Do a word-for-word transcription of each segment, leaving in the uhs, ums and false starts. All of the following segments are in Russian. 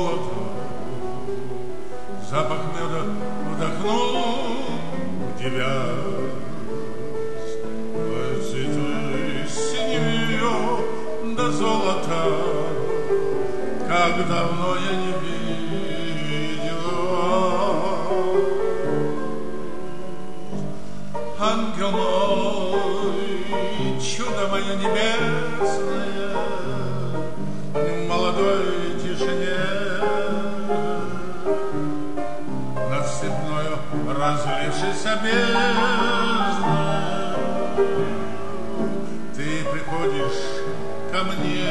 молоду, запах меда вдохнул тебя. Цветы синевью до золота, как давно я не видел. Ангел мой, чудо мое небесное, в молодой тишине над степною разлившейся бездной ты приходишь ко мне.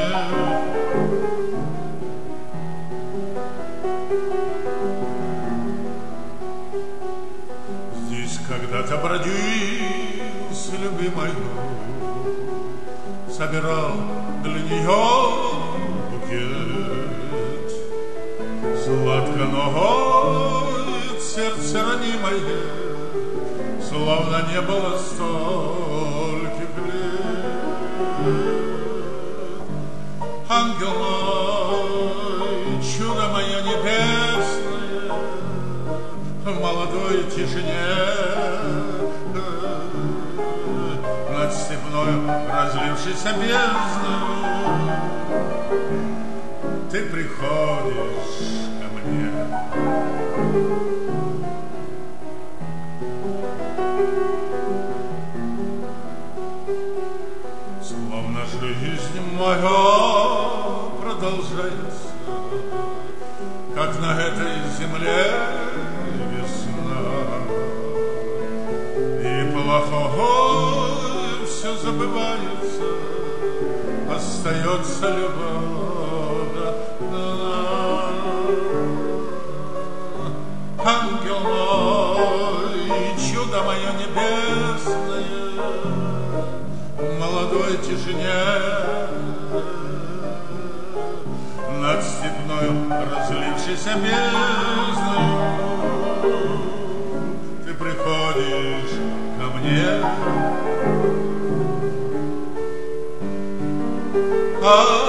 Здесь когда-то бродился любимой, собирал для нее букет. Сладко ноет сердце ранимое, словно не было стольких лет. Ангел мой, чудо мое небесное, в молодой тишине над степною разлившейся бездной ты приходишь ко мне. Словно жизнь моя продолжается, как на этой земле весна, и плохое все забывается, остается любовь одна. Ангел мой, чудо мое небесное, в молодой тишине над степною разлившейся бездной ты приходишь ко мне. А